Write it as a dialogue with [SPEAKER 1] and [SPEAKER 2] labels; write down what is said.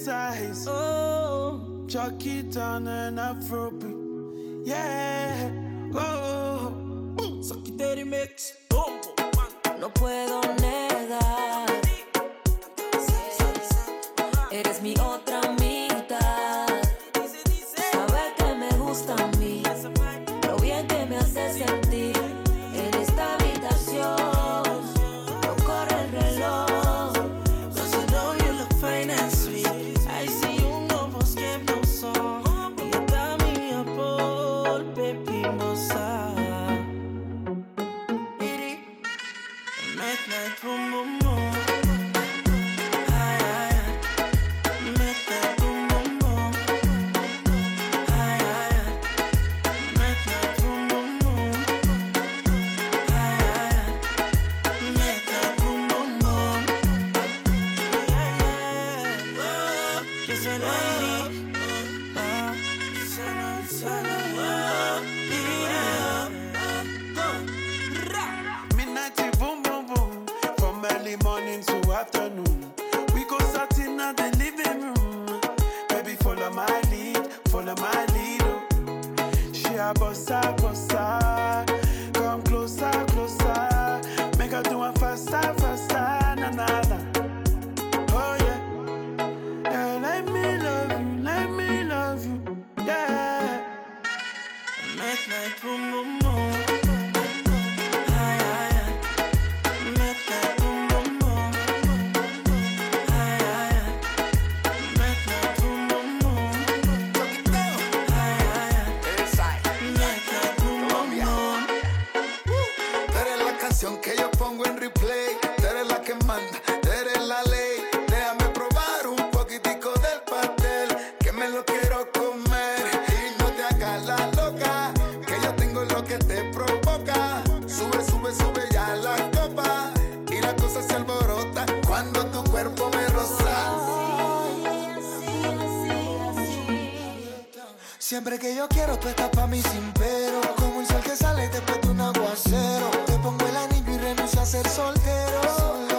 [SPEAKER 1] size. Oh, chuck it on an Afrobeat. Yeah, oh, Sakiteri mix.
[SPEAKER 2] No puedo negar, eres mi otra mitad. Sabes que me gusta a mí, lo bien que me hace sentir. En esta habitación no corre el reloj.
[SPEAKER 1] Cause I know you look fine and sweet. I see you know vos que no son. Y está mi amor, baby moza. Midnight boom boom boom. Ay ay ay. Midnight boom boom boom. Ay ay ay. Midnight boom boom boom. Ay ay ay. Midnight boom boom boom. Yeah yeah. Oh, kiss and only. Oh, kiss and only. Midnight boom boom boom. From early morning to afternoon. We go start in the living room. Baby, follow my lead, follow my lead. Oh. She a bossa, bossa. Come closer, closer. Make her do it faster, faster. Na na na. Oh yeah. Yeah, let me love you, let me love you. Yeah. Midnight boom boom boom. Ay ay ay. Midnight boom boom boom. Ay ay ay. Midnight boom boom boom. Ay ay ay. Midnight boom boom boom.
[SPEAKER 3] Tú eres la canción que yo pongo en replay. Tú eres la que manda, tú eres la ley. Déjame probar un poquitico del pastel, que me lo quiero comer. Y no te hagas la loca, que yo tengo lo que te provoca. Sube, sube, sube ya la copa, y la cosa se alborota cuando tu cuerpo me roza. Siempre que yo quiero, tú estás pa' mí sin pero. Como el sol que sale después de un aguacero. Te pongo el anillo y renuncio a ser soltero.